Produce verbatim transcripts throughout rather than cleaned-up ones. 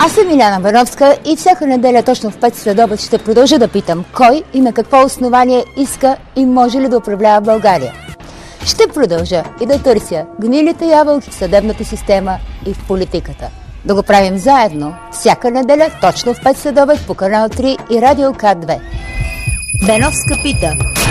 Аз съм Иляна Бановска и всяка неделя точно в пет следобед ще продължа да питам кой и на какво основание иска и може ли да управлява България. Ще продължа и да търся гнилите ябълки в съдебната система и в политиката. Да го правим заедно всяка неделя точно в пет следобед по канал три и Радио К две. Беновска пита.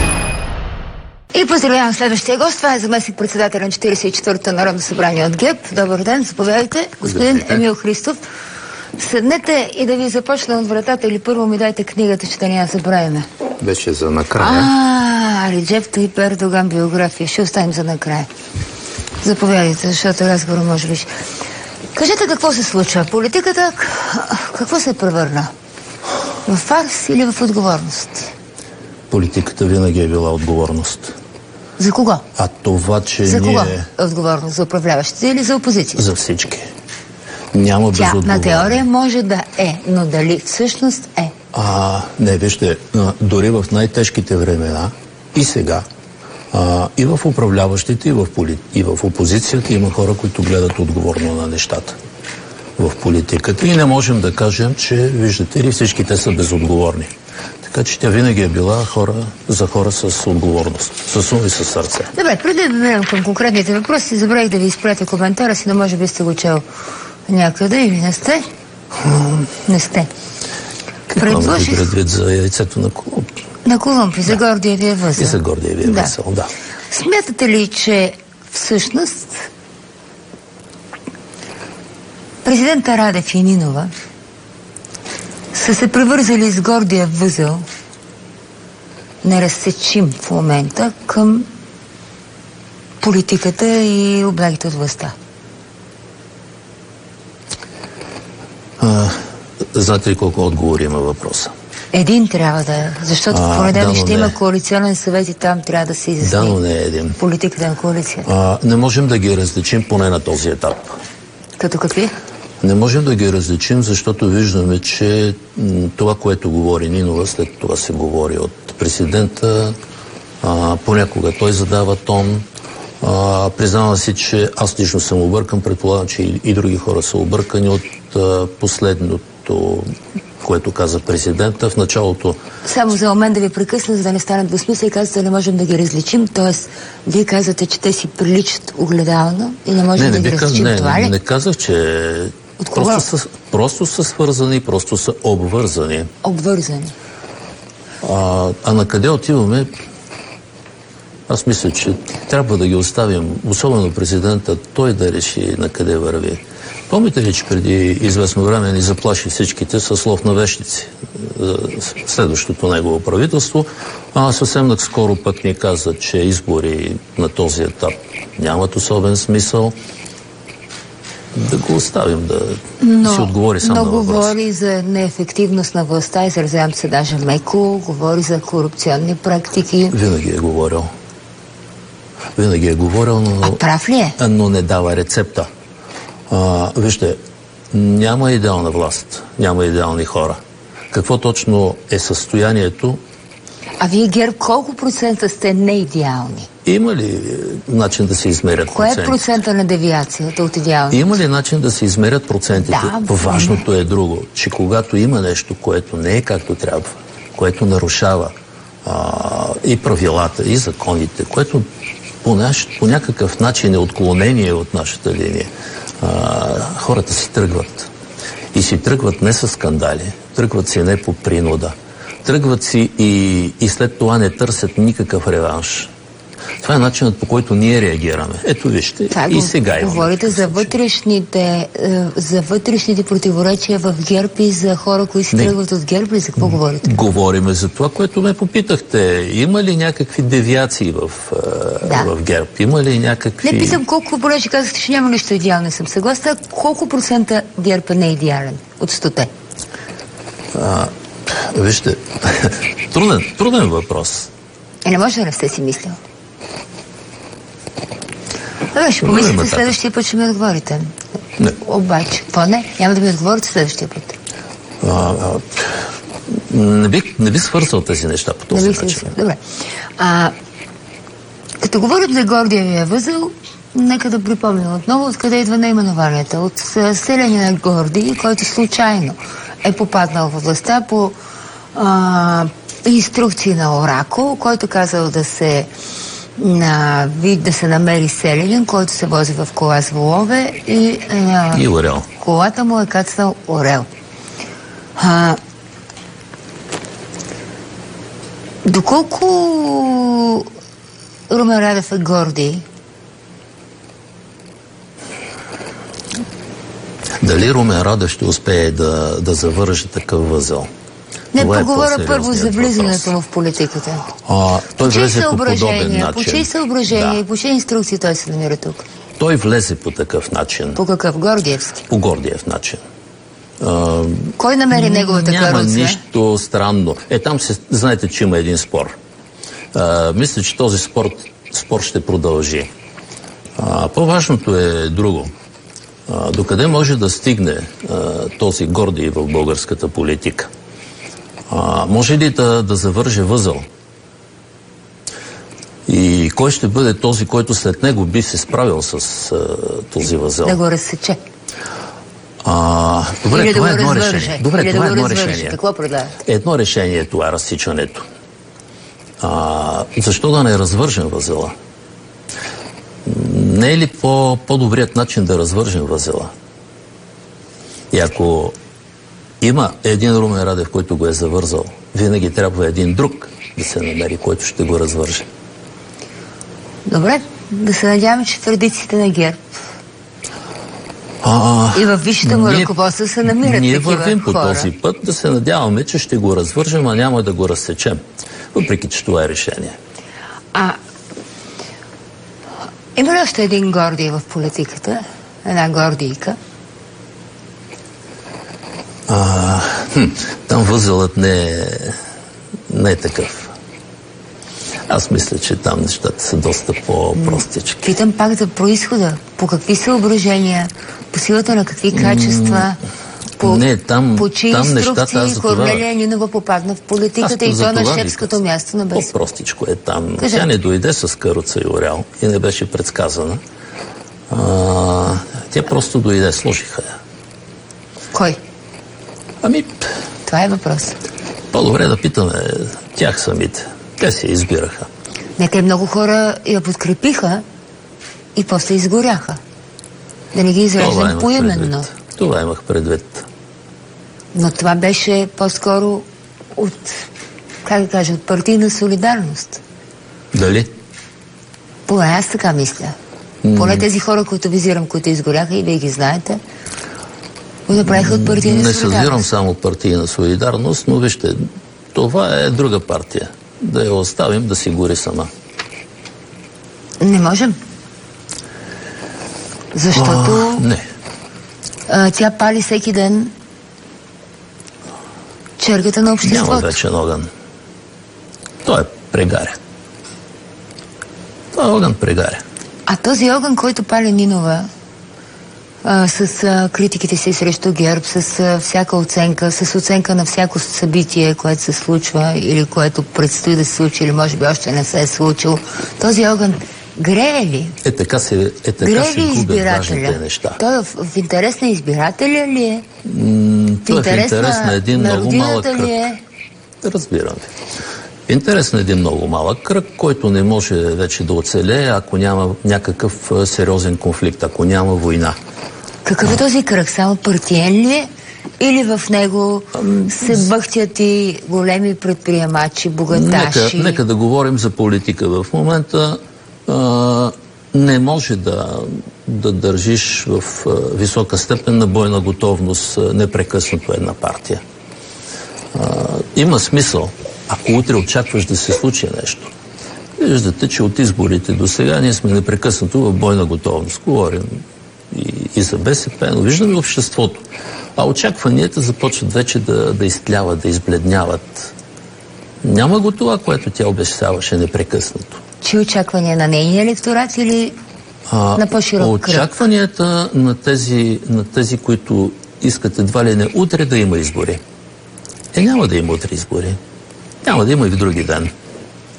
И поздравявам следващия гост. Това е заместник председател на четиридесет и четвъртото Народно събрание от ГЕРБ. Добър ден, заповядайте. Господин Емил Христов. Седнете и да ви започна от вратата или първо ми дайте книгата, че да няма забравяме. Беше за накрая. А, Реджеп Тайип Ердоган биография. Ще оставим за накрая. Заповядайте, защото разговор може би. Кажете какво се случва. Политиката какво се превърна? В фарс или в отговорност? Политиката винаги е била отговорност. За кого? А това, че за ние... кого е отговорност? За управляващите или за опозицията? За всички. Няма Тя безотговорност. на теория може да е, но дали всъщност е? А, не, вижте, дори в най-тежките времена и сега, а, и в управляващите, и в, поли... и в опозицията има хора, които гледат отговорно на нещата в политиката. И не можем да кажем, че, виждате ли, всички те са безотговорни. Така че тя винаги е била хора, за хора с отговорност, с ум и с сърце. Добре, преди да минем към конкретните въпроси, забравих да ви изпратя коментара си, но може би сте го чел някъде или не сте? Не сте. Какво Предложих... имате предвид за яйцето на Колумб? На Колумб и за да. Гордиевия възел. И за Гордиевия да. възел, да. Смятате ли, че всъщност президента Радев и Нинова са се превързали с гордия възел неразсечим в момента към политиката и облагите от властта? А, знаете ли колко отговори има въпроса? Един трябва да е, защото в понеделник да, ще не. има коалиционен съвет и там трябва да се изясни да, но не е един. Политиката на коалиция. А, не можем да ги различим поне на този етап. Като какви? Не можем да ги различим, защото виждаме, че м, това, което говори Нинова, след това се говори от президента. А, понякога той задава тон. А, признавам си, че аз лично съм объркан. Предполагам, че и, и други хора са объркани от а, последното, което каза президента. В началото... Само за момент да ви прекъсна, за да не станат двусмисъл и казвате, да не можем да ги различим. Тоест, вие казвате, че те си приличат огледално и не можем не, да не, ги различим. Не, това ли? Не, не казах, че... Просто са, просто са свързани, просто са обвързани. Обвързани. А, а на къде отиваме? Аз мисля, че трябва да ги оставим, особено президента, той да реши на къде върви. Помните ли, че преди известно време ни заплаши всичките със лов на вещици? Следващото негово правителство. А съвсем наскоро пък ни каза, че избори на този етап нямат особен смисъл. Да го оставим да но, си отговори сам на въпрос. Но говори за неефективност на властта, изразявам се даже меко, говори за корупционни практики. Винаги е говорил. Винаги е говорил, но... А прав ли е? Но не дава рецепта. А, вижте, няма идеална власт, няма идеални хора. Какво точно е състоянието? А вие, ГЕРБ, колко процента сте неидеални? Има ли начин да се измерят Кое проценти? Кое е процента на девиацията от идеални? Има ли начин да се измерят процентите? Да, важното е друго, че когато има нещо, което не е както трябва, което нарушава а, и правилата, и законите, което по, наш, по някакъв начин е отклонение от нашата линия, а, хората си тръгват. И си тръгват не с скандали, тръгват си не по принуда. Тръгват си и, и след това не търсят никакъв реванш. Това е начинът, по който ние реагираме. Ето вижте, това и сега имаме. Говорите за вътрешните, за вътрешните противоречия в ГЕРБ и за хора, които си тръгват от ГЕРБ, и за какво говорите? Говориме за това, което ме попитахте. Има ли някакви девиации в, да. в ГЕРБ? Има ли някакви... Не питам колко, понеже казахте, че няма нищо идеално, не съм съгласна. Колко процента ГЕРБ е неидеален от стоте? А, вижте, труден, труден въпрос. Е, не може да не сте си мислил. Добре, ще помислите следващия път, ще ми отговорите. Не. Обаче, по-не, няма да ми отговорите следващия път. А, а, не, би, не би свързал тези неща по този не начин. Добре. А, като говорим за Гордиевия възел, нека да припомним отново откъде идва наименованията. От селения на Горди, който случайно е попаднал във властта по а, инструкции на Оракул, който казал да се на вид да се намери селянин, който се вози в кола с волове и, а, и орел. Колата му е кацнал орел. А, доколко Румен Радев е Горди? Дали Румен Радев ще успее да, да завърже такъв възел? Не, това поговоря е първо за влизането му в политиката. А, той влезе по подобен начин. По чии съображения да. И по чии инструкции той се намира тук? Той влезе по такъв начин. По какъв? Гордиевски? По Гордиев начин. А, Кой намери неговата няма каруца? Няма нищо странно. Е, там се, знаете, че има един спор. А, мисля, че този спор, спор ще продължи. А, по-важното е друго. А, докъде може да стигне а, този Гордий в българската политика? А, може ли да, да завърже възел? И кой ще бъде този, който след него би се справил с а, този възел? Да го разсече. А, добре, Или това да е едно развърже. решение. Добре, Или това да е едно развърже. решение. Какво предлагате? Едно решение е това разсичането. А, защо да не развържем възела? Не е ли по, по-добрият начин да развържем възела? И ако има един Румен Радев, който го е завързал, винаги трябва един друг да се намери, който ще го развърже. Добре, да се надяваме, че традициите на ГЕРБ а, и във висшето му ръководство се намират ние такива вървим по хора. този път, да се надяваме, че ще го развържем, а няма да го разсечем. Въпреки, че това е решение. А има ли още един Гордий в политиката? Една Гордийка? А, хм, там възелът не е, не е такъв. Аз мисля, че там нещата са доста по-простички. Питам пак за происхода. По какви съображения? По силата на какви качества? По, не, там, по чии там инструкции нещата, Корнелия Нинова попадна в политиката и то на шефското място на БСП? По-простичко е там. Кажа. Тя не дойде с каруца и орел и не беше предсказана. А, тя просто дойде, сложиха я. Кой? Ами... Това е въпрос. По-добре да питаме тях самите. Те се избираха. Нека много хора я подкрепиха и после изгоряха. Да не ги изреждам поименно. Това имах предвид. Но това беше по-скоро от, как да кажа, от партийна солидарност. Дали? Поне аз така мисля. Mm. Поне тези хора, които визирам, които изгоряха и вие ги знаете, го направиха от партийна Не солидарност. Не съзирам само партийна солидарност, но вижте, това е друга партия. Да я оставим да си гори сама. Не можем. Защото... А, не. А, тя пали всеки ден чергата на обществото. Няма вечен огън. Той е прегаря. Той е огън прегаря. А този огън, който пали Нинова а, с а, критиките си срещу ГЕРБ, с а, всяка оценка, с оценка на всяко събитие, което се случва или което предстои да се случи, или може би още не се е случило, този огън грее ли? Е, така се, е, така се губят важните неща. Той в, в интерес на избирателя ли е? М- той е в интерес на, на един на много малък кръг. Ли е? Разбирам ви. В интерес на един много малък кръг, който не може вече да оцелее, ако няма някакъв сериозен конфликт, ако няма война. Какъв е този кръг? Само партиен ли е? Или в него се бъхтят и големи предприемачи, богаташи? Нека, нека да говорим за политика. В момента а, не може да, да държиш в а, висока степен на бойна готовност а, непрекъснато една партия. А, има смисъл, ако утре очакваш да се случи нещо. Виждате, че от изборите до сега ние сме непрекъснато в бойна готовност. Говорим и, и за БСП, но виждаме обществото. А очакванията започват вече да, да изтляват, да избледняват. Няма го това, което тя обещаваше непрекъснато. Чи очаквания на нейния електорат или а, на по-широк кръг? Очакванията на тези, на тези, които искат едва ли не утре да има избори. Е, няма да има утре избори. Няма да има и в други ден.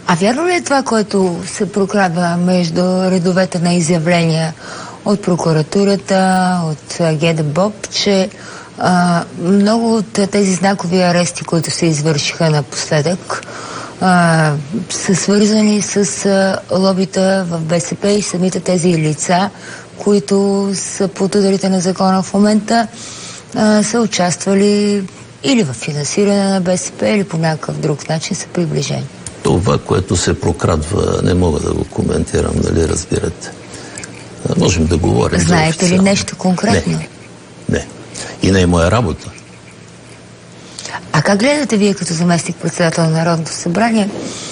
А вярно ли е това, което се прокрадва между редовете на изявления от прокуратурата, от ГДБОП, че а, много от тези знакови арести, които се извършиха напоследък, а, са свързани с а, лобита в БСП и самите тези лица, които са под ударите на закона в момента, а, са участвали или в финансиране на БСП, или по някакъв друг начин са приближени. Това, което се прокрадва, не мога да го коментирам, нали разбирате. Можем да говорим. Знаете ли нещо конкретно? Не. Не. И не е моя работа. А как гледате вие като заместник-председател на Народното събрание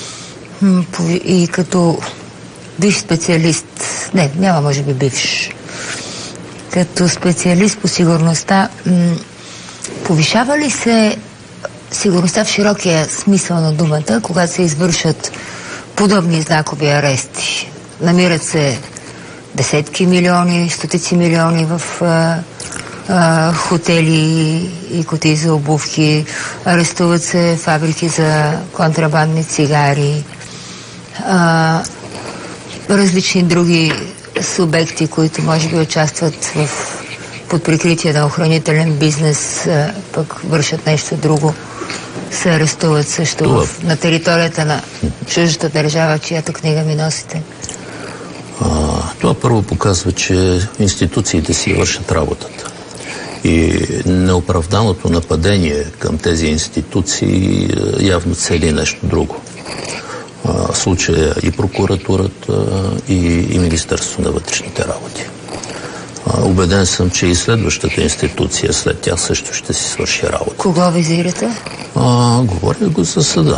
и като бивш специалист, не, няма може би бивш, като специалист по сигурността, повишава ли се сигурността в широкия смисъл на думата, когато се извършват подобни знакови арести? Намират се десетки милиони, стотици милиони в а, а, хотели и кутии за обувки, арестуват се фабрики за контрабандни цигари, а, различни други субекти, които може би участват в под прикритие на охранителен бизнес, а, пък вършат нещо друго, се арестуват също в, на територията на чуждата държава, чиято книга ми носите. А, това първо показва, че институциите си вършат работата. И неоправданото нападение към тези институции явно цели нещо друго. В случая и прокуратурата, и, и Министерството на вътрешните работи. А, убеден съм, че и следващата институция след тях също ще си свърши работа. Кого визирате? А, говоря го за съда.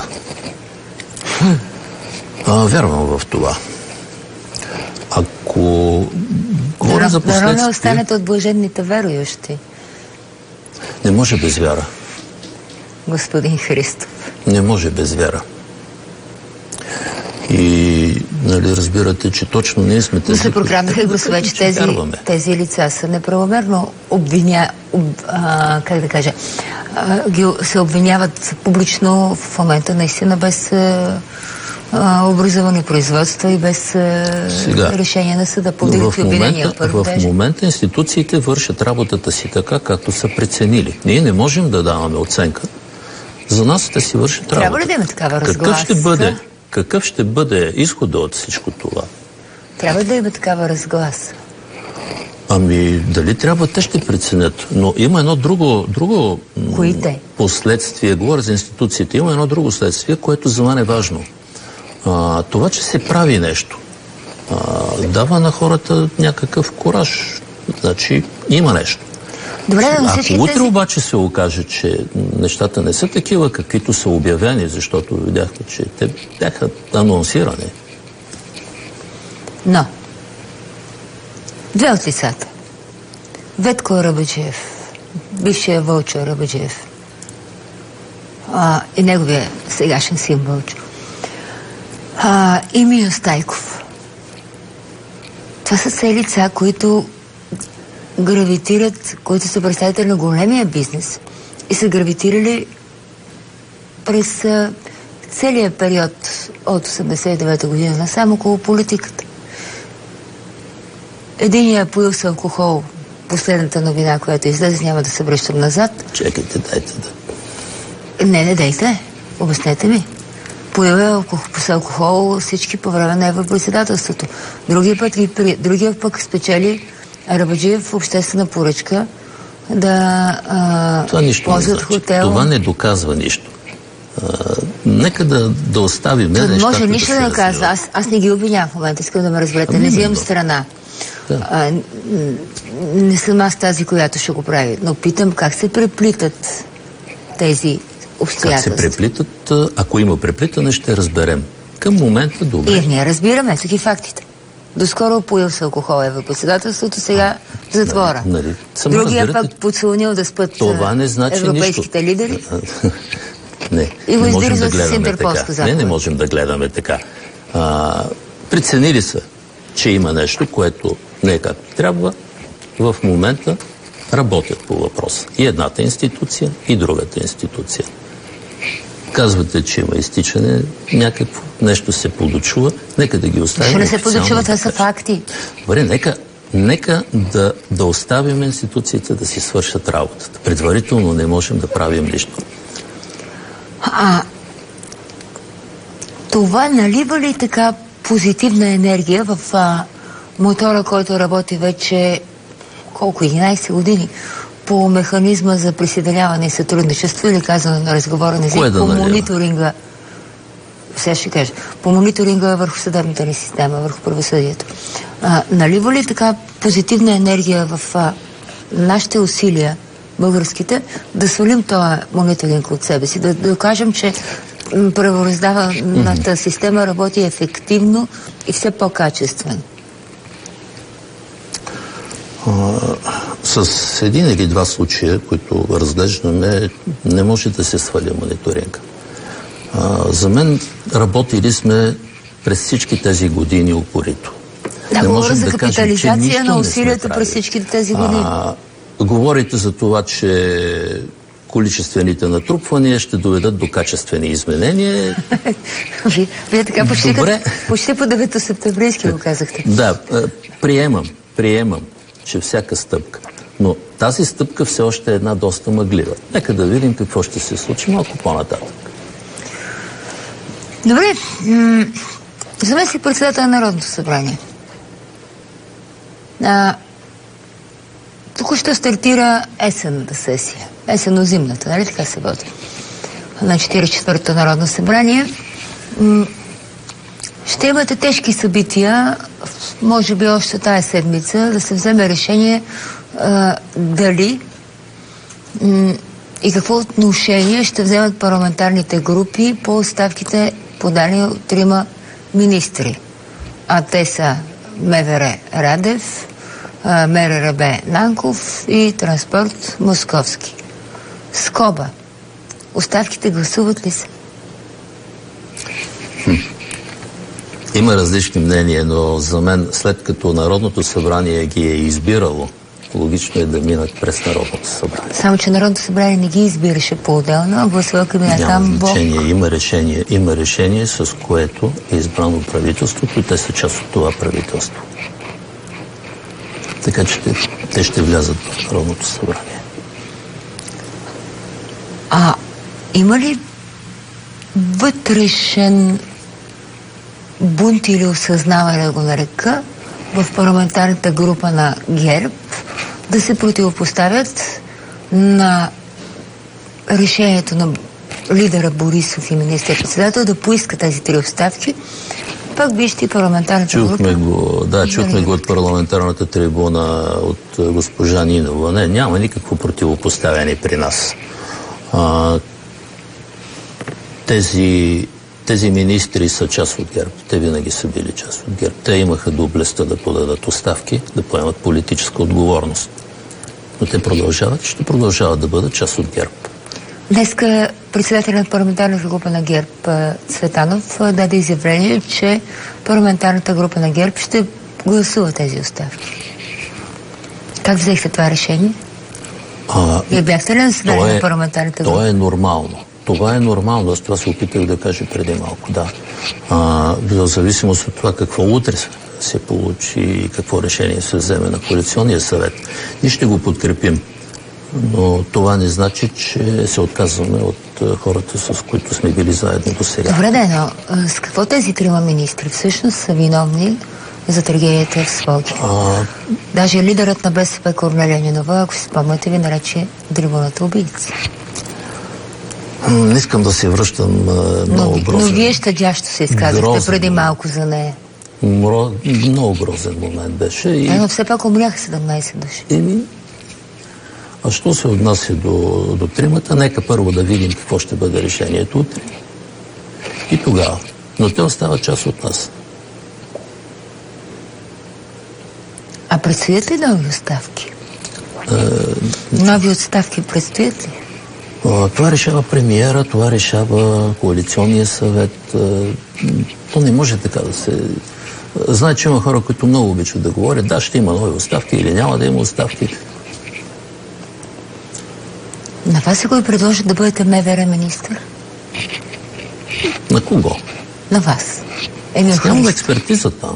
А, вярвам в това. Ако говоря за последствие... Дано не останете от блаженните верующи. Не може без вяра. Господин Христов. Не може без вяра. И, нали, разбирате, че точно ние сме тези... Но се прокраднаха гласове, че тези, тези лица са неправомерно обвиня... Об, а, как да кажа... А, ги, се обвиняват публично в момента наистина без... А, образовани производства и без Сега, решение на съда. В момента, в момента институциите вършат работата си така, както са преценили. Ние не можем да даваме оценка. За нас те си вършат работа. Трябва ли да има такава разгласка? Какъв ще бъде, какъв ще бъде изхода от всичко това? Трябва да има такава разгласка. Ами, дали трябва, те ще преценят. Но има едно друго, друго Кои те? последствие. Говоря за институциите. Има едно друго следствие, което за мен е важно. А, това, че се прави нещо, а, дава на хората някакъв кураж. Значи, има нещо. Добре, да Ако утре тези... обаче се окаже, че нещата не са такива, каквито са обявени, защото видяхме, че те бяха анонсирани. Но, две от лицата. Ветко Арабаджиев, бившия Вълчо Арабаджиев а, и неговия сегашен син Вълчо. А, и Мио Стайков. Това са все лица, които гравитират, които са представители на големия бизнес и са гравитирали през а, целия период от осемдесет и девета година насам около политиката. Единият поил с алкохол, последната новина, която излезе, няма да се връщам назад. Чекайте, дайте да... Не, не дайте. Обяснете ми. Поил е алкохол, с алкохол всички по време на европредседателството. Другия път ги при... Другия пък спечели Арабаджиев в обществена поръчка да а, това нищо ползват не значи. хотел. Това не доказва нищо. А, нека да, да оставим не нещата може нищо да да не казва. Аз, аз не ги обвинявам в момента. Искам да ме разберете. Не взимам страна. Да. А, не съм аз тази, която ще го прави. Но питам как се преплитат тези обстоятелства. Как се преплитат? Ако има преплитане, ще разберем. Към момента добре. И ние разбираме са ги фактите. Доскоро поил с алкохол председателството, сега в затвора. Нали, Другия пък поцелунил да спът това не значи европейските нищо. лидери. Не, и не можем да гледаме Интерпол, така. Не, не можем да гледаме така. А, преценили са, че има нещо, което не е както трябва. В момента работят по въпроса. И едната институция, и другата институция. Казвате, че има изтичане, някакво нещо се подочува, нека да ги оставим. Ще не се подочува, това са факти. Добре, нека, нека да, да оставим институциите да си свършат работата. Предварително не можем да правим нищо. А това налива ли така позитивна енергия в а, мотора, който работи вече колко, единайсет години по механизма за присъединяване и сътрудничество, или казано на разговорен език, да по налива? мониторинга, сега ще кажа, по мониторинга върху съдебната ни система, върху правосъдието. А, налива ли така позитивна енергия в а, нашите усилия, българските, да свалим този мониторинг от себе си, да, да докажем, че правораздаваната система работи ефективно и все по-качествено? С един или два случая, които разглеждаме, не може да се свали мониторинга. А, за мен работили сме през всички тези години упорито. Да, не говоря за да капитализация кажем, на усилията през всички тези години. А, говорите за това, че количествените натрупвания ще доведат до качествени изменения. Вие, вие така почти, Добре. Като, почти по девети септемврийски го казахте. Да, приемам, приемам, че всяка стъпка. Но тази стъпка все още е една доста мъглива. Нека да видим какво ще се случи малко по-нататък. Добре. Заместник председател на Народното събрание. А, току-що стартира есенната сесия. Есенно-зимната, нали така се води? На четиридесет и четвъртото Народно събрание. Ще имате тежки събития, може би още тая седмица, да се вземе решение а, дали м- и какво отношение ще вземат парламентарните групи по оставките, подани от трима министри. А те са МВР Радев, МРРБ Нанков и Транспорт Московски. Скоба. Оставките гласуват ли се? Хм. Има различни мнения, но за мен, след като Народното събрание ги е избирало, логично е да минат през Народното събрание. Само, че Народното събрание не ги избираше по-отделно, а гласуваха мина там Бог. Има решение, има решение, с което е избрано правителството и те са част от това правителство. Така че те, те ще влязат в Народното събрание. А има ли вътрешен бунт или осъзнаване, да го нарека, в парламентарната група на ГЕРБ да се противопоставят на решението на лидера Борисов и министър-председател да поиска тези три оставки? Пак вижте парламентарната чухме група. Го, да, чухме го от парламентарната трибуна от госпожа Нинова. Не, няма никакво противопоставяне при нас. А, тези, тези министри са част от ГЕРБ. Те винаги са били част от ГЕРБ. Те имаха доблестта да подадат оставки, да поемат политическа отговорност. Но те продължават и ще продължават да бъдат част от ГЕРБ. Днеска председателят на парламентарната група на ГЕРБ Цветанов даде изявление, че парламентарната група на ГЕРБ ще гласува тези оставки. Как взехте това решение? А, Вие бяхте ли на събрание е, на парламентарната група? То е нормално. Това е нормално. Аз това се опитах да кажа преди малко. Да. А, в зависимост от това какво утре се получи и какво решение се вземе на коалиционния съвет, ние ще го подкрепим. Но това не значи, че се отказваме от хората, с които сме били заедно до сега. Добре, да, но с какво тези трима министри всъщност са виновни за трагедията в Своге? А... Даже лидерът на БСП Корнелия Нинова, ако си спомняте, ви нарече дрибуната убийци. Не искам да се връщам а, много но, грозен. Но вие щадящо се изказахте грозен, преди малко за нея. Мро... Много грозен момент беше. И... А, но все пак умряха седемнайсет души. И... А що се отнася до, до тримата, нека първо да видим какво ще бъде решението утре. И тогава. Но те остават част от нас. А предстоят ли нови оставки? Е... Нови отставки предстоят ли? Това решава премиера, това решава коалиционния съвет. То не може така да се... Знае, че има хора, които много обичат да говорят, да, ще има нови оставки или няма да има оставки. На вас се го и предложат да бъдете МВР министър? На кого? На вас. Емил Нямам Христов. експертиза там.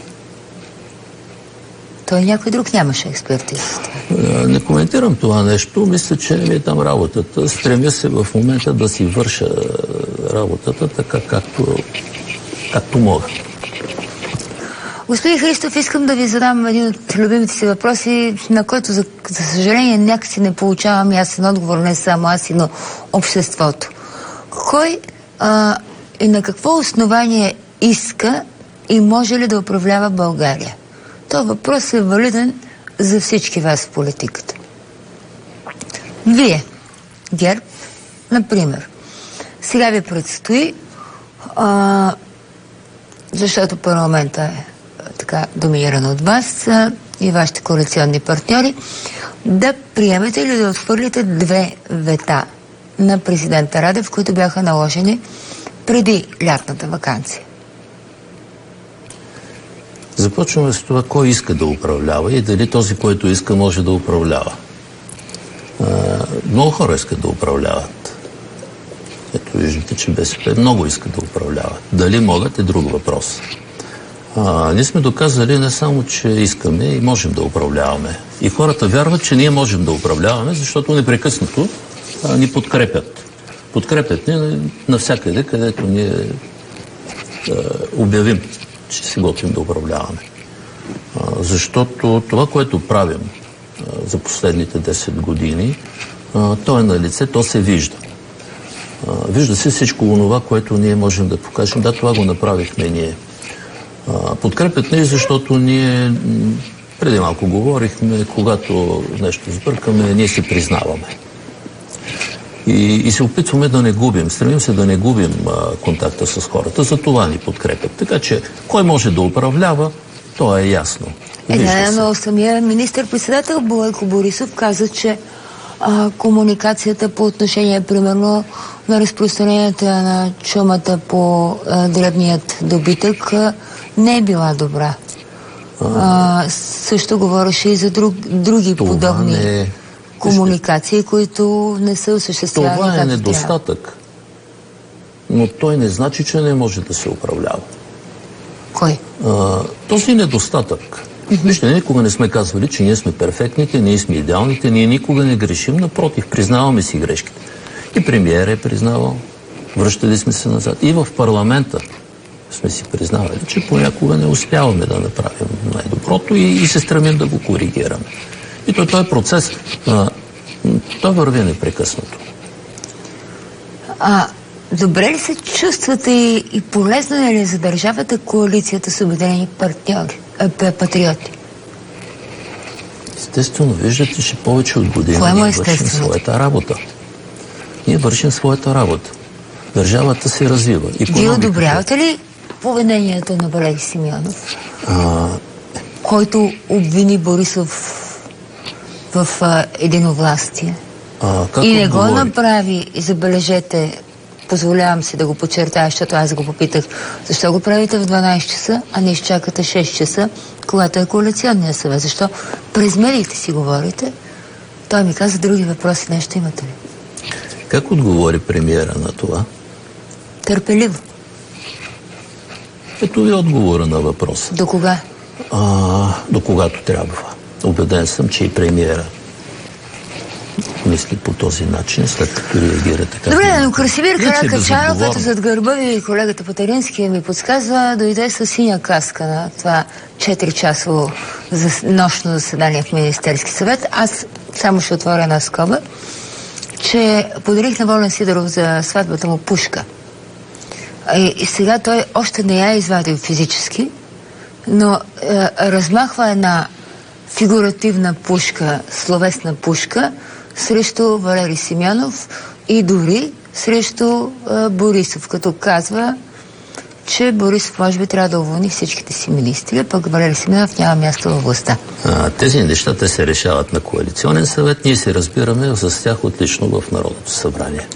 Той някой друг нямаше експертиза. Не коментирам това нещо. Мисля, че ми е там работата. Стремя се в момента да си върша работата така, както, както мога. Господин Христов, искам да ви задам един от любимите си въпроси, на който, за, за съжаление, някакси не получавам ясен отговор, не само аз, но обществото. Кой а, и на какво основание иска и може ли да управлява България? Това въпрос е валиден за всички вас в политиката. Вие, ГЕРБ, например, сега ви предстои, а, защото парламента е така доминиран от вас а, и вашите коалиционни партньори, да приемете или да отхвърлите две вета на президента Радев, които бяха наложени преди лятната ваканция. Започваме с това, кой иска да управлява и дали този, който иска, може да управлява. А, много хора искат да управляват. Ето виждате, че БСП много искат да управляват. Дали могат е друг въпрос. А, ние сме доказали не само, че искаме и можем да управляваме. И хората вярват, че ние можем да управляваме, защото непрекъснато а, ни подкрепят. Подкрепят ни навсякъде, където ние а, обявим, че се готвим да управляваме. А, защото това, което правим а, за последните десет години, а, то е на лице, то се вижда. А, вижда се всичко онова, което ние можем да покажем. Да, това го направихме ние. А, подкрепят ни, защото ние преди малко говорихме, когато нещо сбъркаме, ние се признаваме. И, и се опитваме да не губим, стремим се да не губим а, контакта с хората, за това ни подкрепят. Така че, кой може да управлява, то е ясно. Е, да, но самия министър-председател Бойко Борисов каза, че а, комуникацията по отношение, примерно, на разпространението на чумата по а, дребният добитък а, не е била добра. А, а, също говореше и за друг, други подобни не... комуникации, които не са осъществявани. Това е недостатък. Но той не значи, че не може да се управлява. Кой? А, този недостатък. Вижте, никога не сме казвали, че ние сме перфектните, ние сме идеалните, ние никога не грешим, напротив, признаваме си грешките. И премиер е признавал, връщали сме се назад. И в парламента сме си признавали, че понякога не успяваме да направим най-доброто и, и се стремим да го коригираме. И той, той процес, а, той върви непрекъснато. А добре ли се чувствате и, и полезно ли за държавата коалицията с Обединени партньори, а, патриоти? Естествено, виждате, че повече от година Кое ние е вършим своята работа. Ние вършим своята работа. Държавата се развива. Вие одобрявате ли поведението на Валери Симеонов, а... който обвини Борисов в а, единовластие? А, и не отговори? го направи, и забележете, позволявам си да го подчертая, защото аз го попитах, защо го правите в дванайсет часа, а не изчакате шест часа, когато е коалиционния съвет? Защо през медиите си говорите? Той ми каза, други въпроси нещо имате ли? Как отговори премиера на това? Търпеливо. Ето ви отговора на въпроса. До кога? А, до когато трябва. Убеден съм, че и премиера мисли по този начин, след като реагира така. Добре, но Красимир Каракачанов, като зад гърба ви колегата Патерински ми подсказва, дойде с синя каска на това четиричасово нощно заседание в Министерски съвет. Аз само ще отворя една скоба, че подарих на Волен Сидоров за сватбата му пушка. И, и сега той още не я е извадил физически, но е, размахва една фигуративна пушка, словесна пушка, срещу Валери Симеонов и дори срещу е, Борисов, като казва, че Борисов може би трябва да уволни всичките си министри, пък Валери Симеонов няма място във властта. А, тези неща те се решават на коалиционен съвет, ние се разбираме с тях отлично в Народното събрание.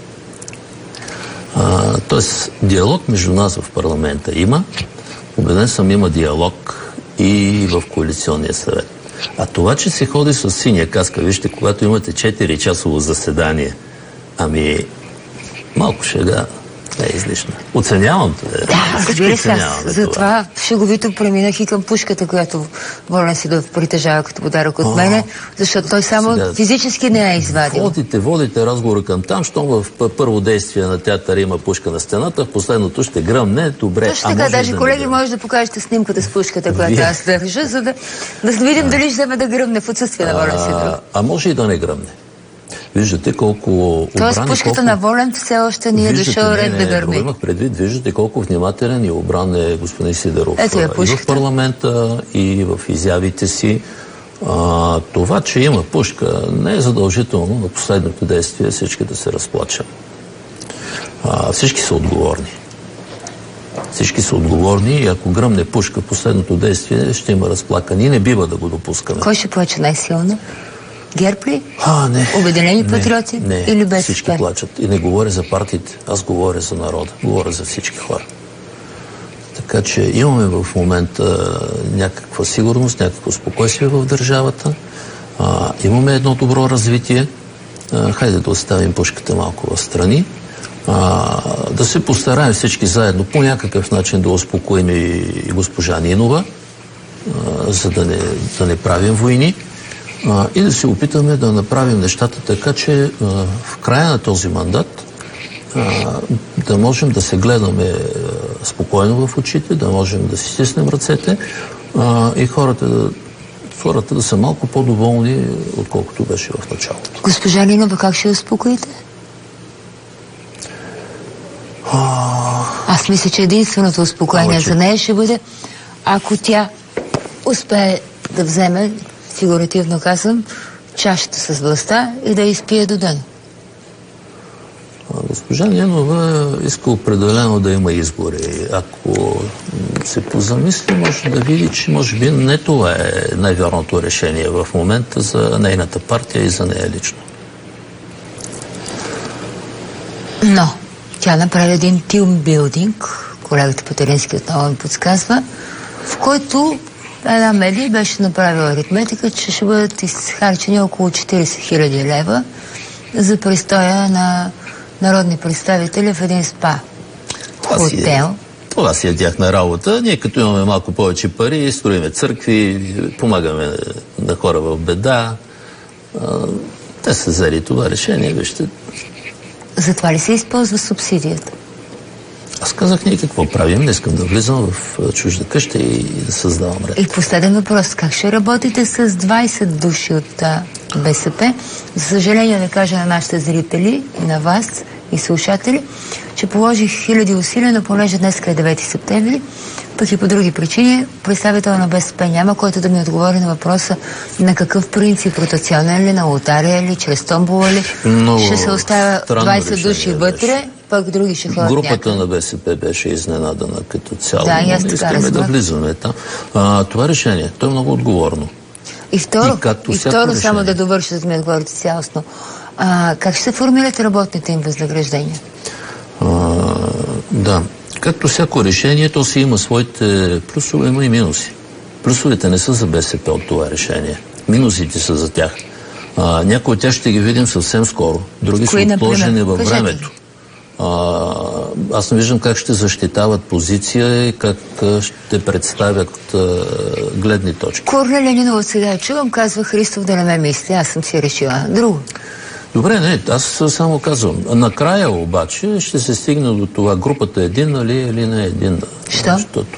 А, тоест, диалог между нас в парламента има, убеден съм, има диалог и в коалиционния съвет. А това, че се ходи с синя каска, вижте, когато имате четири часово заседание, ами малко шега, Не е излишна. Оценявам те. Да, разбира се, затова шеговито преминах и към пушката, която Волен Сидоров притежава като подарък от мене, защото той само сега физически не е извадил. Водите, водите разговора към там, щом в първо действие на театъра има пушка на стената, в последното ще гръмне, добре. Точно така, даже да колеги, може да покажете снимката с пушката, която Вие... аз държа, за да, да видим а... дали ще вземе да гръмне в отсъствие на Волен Сидоров. А може и да не гръмне. Виждате колко обрани... Тоест пушката колко... на Волен все още ни е дошъл ред да гърми. Имах предвид, виждате колко внимателен и обран е господин Сидеров. Ето е и в парламента, и в изявите си. А, това, че има пушка, не е задължително на последното действие всички да се разплачем. А, всички са отговорни. Всички са отговорни и ако гръмне пушка последното действие, ще има разплакани. Не бива да го допускаме. Кой ще плаче най-силно? ГЕРБ ли? А, не. Обединени патриоти? Не, или без всички плачат. И не говоря за партиите, аз говоря за народа. Говоря за всички хора. Така че имаме в момента някаква сигурност, някакво спокойствие в държавата. А, имаме едно добро развитие. А, хайде да оставим пушката малко в страни. А, да се постараем всички заедно по някакъв начин да успокоим и, и госпожа Нинова, а, за да не, да не правим войни. А, и да се опитаме да направим нещата така, че а, в края на този мандат а, да можем да се гледаме а, спокойно в очите, да можем да си стиснем ръцете а, и хората да, хората да са малко по-доволни, отколкото беше в началото. Госпожа Нинова, как ще успокоите? А... Аз мисля, че единственото успокоение а, че... за нея ще бъде, ако тя успее да вземе, фигуративно казвам, чашата с властта и да изпие до ден. Госпожа Нинова иска определено да има избори. Ако се позамисли, може да види, че може би не това е най-вярното решение в момента за нейната партия и за нея лично. Но тя направи един тимбилдинг, колегата Петерински отново ми подсказва, в който една медия беше направила аритметика, че ще бъдат изхарчени около четирийсет хиляди лева за престоя на народни представители в един спа хотел. Това си е тяхна работа. Ние като имаме малко повече пари, строиме църкви, помагаме на хора в беда. Те са взели това решение, вижте. Затова ли се използва субсидията? Аз казах ние какво правим, не искам да влизам в чужда къща и да създавам ред. И последен въпрос, как ще работите с двайсет души от БСП? За съжаление да кажа на нашите зрители, на вас и слушатели, че положих хиляди усилия, но понеже днес е девети септември, пък и по други причини, представител на БСП няма, който да ми отговори на въпроса на какъв принцип, ротационен ли, на лотария ли, чрез томбола ли, много ще се оставя двайсет души вътре, беше. Пък други ще ходят Групата някъде. На БСП беше изненадана като цяло. Да, и аз не така искаме разбрах. да влизаме там. А, това решение, то е много отговорно. И второ, и, и второ само да довърша, да ми отговорите цялостно. А, как ще се формират работните им възнаграждения? А, да. Както всяко решение, то си има своите плюсове, има и минуси. Плюсовете не са за БСП от това решение. Минусите са за тях. А, някои от тях ще ги видим съвсем скоро. Други Кои, са отложени във Кажете. времето. А, аз не виждам как ще защитават позиция и как ще представят а, гледни точки. Корнелия Нинова сега чувам, казва Христов да не ме мисли, аз съм си решила. Друго. Добре, не, аз само казвам. Накрая обаче ще се стигне до това групата единна ли или не единна. Що? Защото,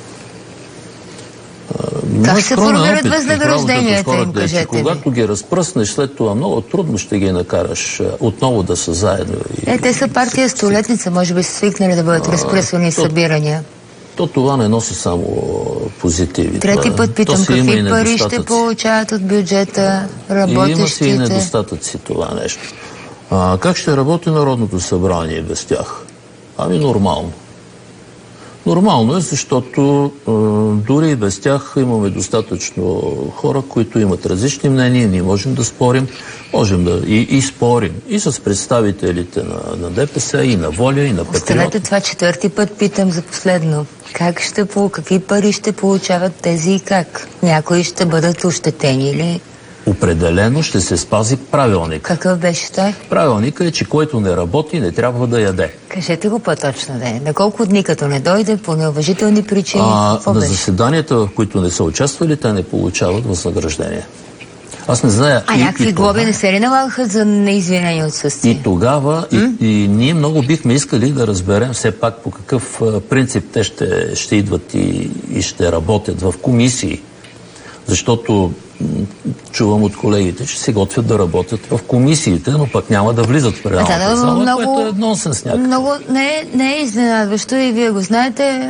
а, как се формират възнагражденията им, кажете ми? Когато ги разпръснеш след това, много трудно ще ги накараш отново да са заедно. И... Е, те са партия столетница, може би са свикнали да бъдат разпръсвани събирания. То това не носи само позитиви. Трети път питам, какви пари ще получават от бюджета работещите? И има си и недостатъци това нещо. А, как ще работи Народното събрание без тях? Ами нормално. Нормално е, защото а, дори и без тях имаме достатъчно хора, които имат различни мнения, ние можем да спорим, можем да и, и спорим и с представителите на, на ДПС, и на Воля, и на Патриот. Оставете това, четвърти път питам за последно. Как ще по какви пари ще получават тези и как? Някои ще бъдат ощетени ли? определено ще се спази правилник. Какъв беше той? Правилника е, че който не работи, не трябва да яде. Кажете го по-точно, да е. На колко дни като не дойде по неуважителни причини? А, на беше? заседанията, в които не са участвали, те не получават възнаграждение. Аз не зная... А и, някакви и глоби това... не се ли налагаха за неизвинени отсъствия? И тогава, и, и ние много бихме искали да разберем все пак по какъв принцип те ще, ще идват и, и ще работят в комисии. Защото чувам от колегите, че се готвят да работят в комисиите, но пък няма да влизат в реалната да, да, зала, много, което е нонсенс някакъв. Много не е, не е изненадващо и вие го знаете.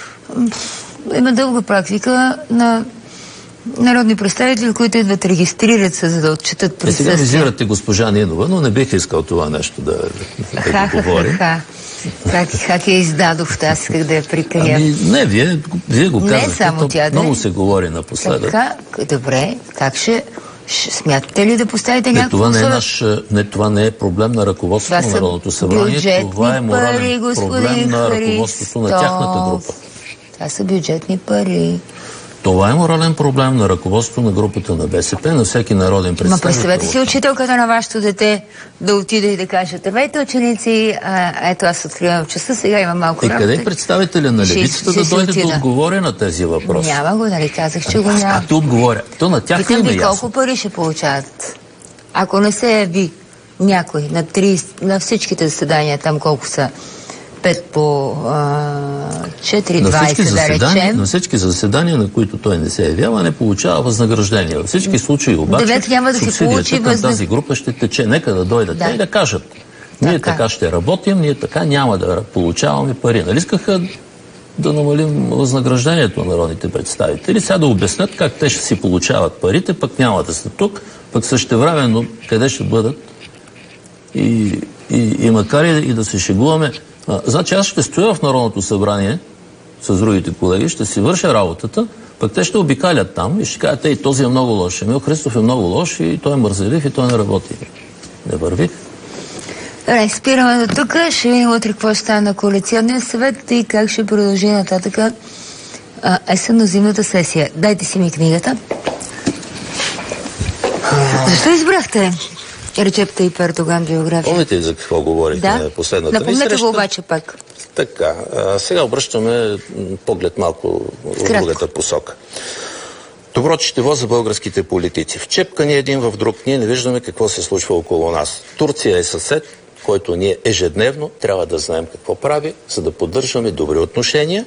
Има дълга практика на народни представители, които идват, регистрират се, за да отчитат присъствие. Е, сега визирате госпожа Нинова, но не бих искал това нещо да, да, да го говорим. Как, как я издадохте, аз исках да я прикрия. Ами, не, вие, вие го казвате. Не само тя, да. Много се говори напоследък. Така, добре, как ще, ще смятате ли да поставите някакво... Това не, е наш, не, това не е проблем на ръководството на Народното събрание, това е морален пари, проблем на ръководството на тяхната група. Това са бюджетни пари. Това е морален проблем на ръководството на групата на БСП, на всеки народен представител. Ма представете си учителката на вашето дете да отиде и да каже: здравейте, ученици, а, ето аз откривам часа, сега има малко и работа. И къде е представителя на левицата да дойде да отговоря на тези въпроси? Няма го, нали казах, че го аз няма. как да отговоря? То на тях Питам им е ви ясно. Колко пари ще получават? Ако не се яви някой на, трийсет, на всичките заседания, там колко са, пет по четири двайсет, да речем. На всички заседания, на които той не се явява, не получава възнаграждение. Във всички случаи обаче Девет няма да си получи към възнаг... тази група ще тече. Нека да дойдат да. и да кажат: ние така. така ще работим, ние така няма да получаваме пари. Нали искаха да намалим възнаграждението на народните представители? Сега да обяснят как те ще си получават парите, пък няма да са тук, пък същевременно къде ще бъдат. И, и, и макар и, и да се шегуваме, А, значи аз ще стоя в Народното събрание с другите колеги, ще си върша работата, пък те ще обикалят там и ще кажат: ей, този е много лош, Емил Христов е много лош и той е мързелив и той не работи. Не върви. Добре, спираме до тук. Ще видим утре какво ще стане на коалиционния съвет и как ще продължи нататък есенно-зимната сесия. Дайте си ми книгата. Защо избрахте Реджеп Тайип Ердоган биография? Помните за какво говорихме да? на последната Напомнете среща? го обаче пак. Така, а, сега обръщаме поглед малко в другата посока. Добро четиво за българските политици. Вчепкани един в друг, ние не виждаме какво се случва около нас. Турция е съсед, който ние ежедневно трябва да знаем какво прави, за да поддържаме добри отношения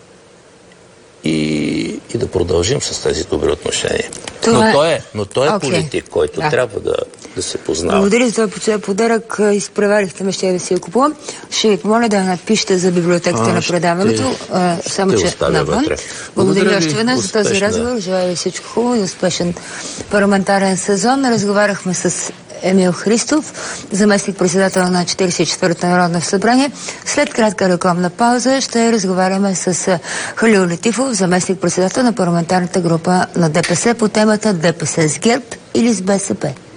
и, и да продължим с тези добри отношения. Това... Но той е, но той е okay. политик, който да. трябва да, да се познава. Благодаря за този подарък. Изпреварихте ме, ще я да си я купувам. Ще ви помоля да напишете за библиотеката а, на предаването. Ще, а, само, ще че навън. Вътре. Благодаря, Благодаря още веднъж за този разговор. Желая ви всичко хубаво и успешен парламентарен сезон. Разговаряхме с Емил Христов, заместник-председател на четиридесет и четвъртото Народно събрание. След кратка рекламна пауза ще разговаряме с Халил Летифов, заместник-председател на парламентарната група на ДПС по темата ДПС с ГЕРБ или с БСП.